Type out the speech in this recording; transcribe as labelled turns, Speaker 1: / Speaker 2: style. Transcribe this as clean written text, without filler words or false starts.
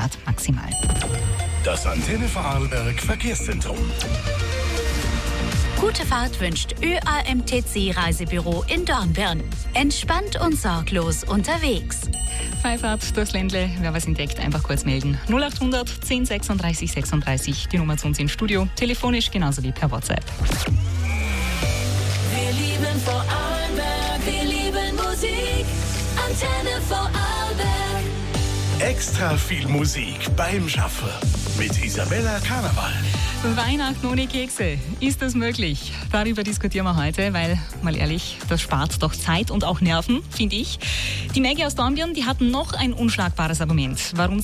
Speaker 1: Grad maximal.
Speaker 2: Das Antenne Vorarlberg Verkehrszentrum.
Speaker 3: Gute Fahrt wünscht ÖAMTC Reisebüro in Dornbirn. Entspannt und sorglos unterwegs.
Speaker 1: Freifahrt durchs Ländle, wer was entdeckt, einfach kurz melden. 0800 10 36 36, die Nummer zu uns ins Studio, telefonisch genauso wie per WhatsApp.
Speaker 4: Wir lieben Vorarlberg, wir lieben Musik, Antenne Vorarlberg.
Speaker 2: Extra viel Musik beim Schaffen mit Isabella Karneval.
Speaker 1: Weihnachten ohne Kekse, ist das möglich? Darüber diskutieren wir heute, weil, mal ehrlich, das spart doch Zeit und auch Nerven, finde ich. Die Maggie aus Dornbirn, die hat noch ein unschlagbares Argument, warum